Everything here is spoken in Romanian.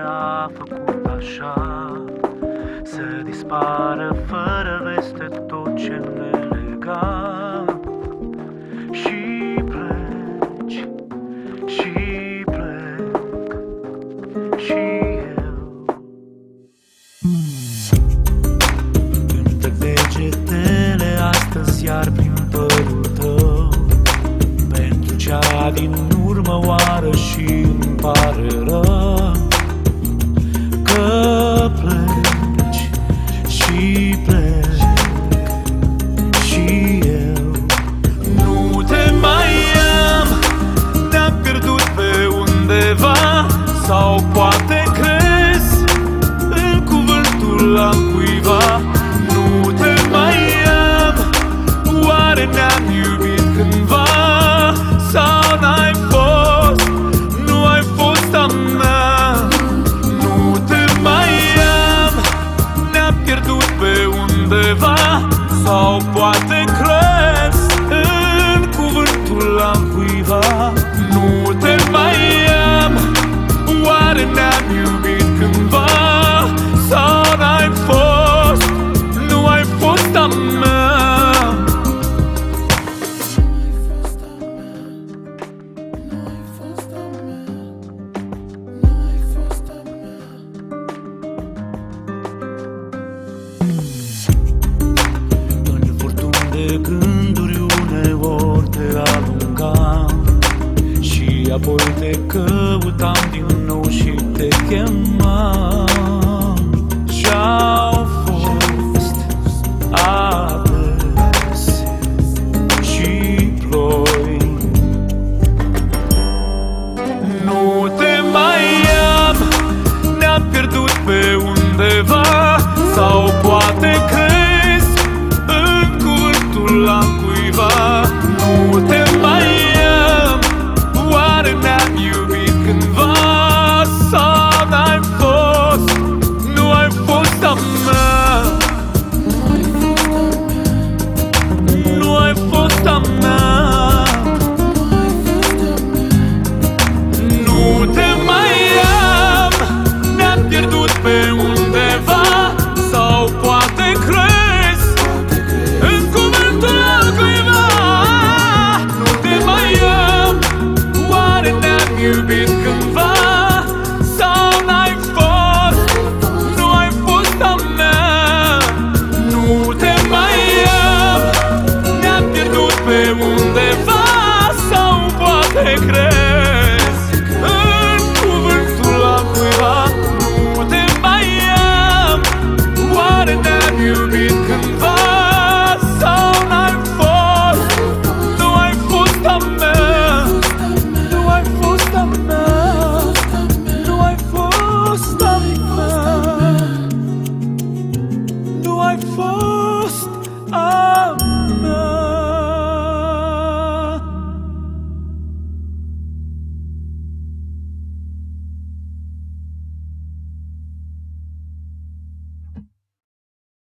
a făcut așa, să dispară fără veste tot ce ne lega. Și pleci, și plec, și eu. Îmi trec degetele astăzi iar prin părul tău, pentru cea din urmă oară și îmi pare rău că pleci și plec și eu. Nu te mai am, te-am pierdut pe undeva, sau poate crezi în cuvântul la cuiva. Nu te mai am, oare ne-am iubit cândva, sau n-ai fost, nu ai fost a mea. Nu te mai am, ne-am pierdut pe undeva, sau poate crezi în cuvântul la cuiva. Nu te mai am, oare ne-am iubit cândva, sau n-ai fost, nu ai fost a mea. În furtun de gânduri uneori te alungam, și apoi te căutam din nou și te chemam.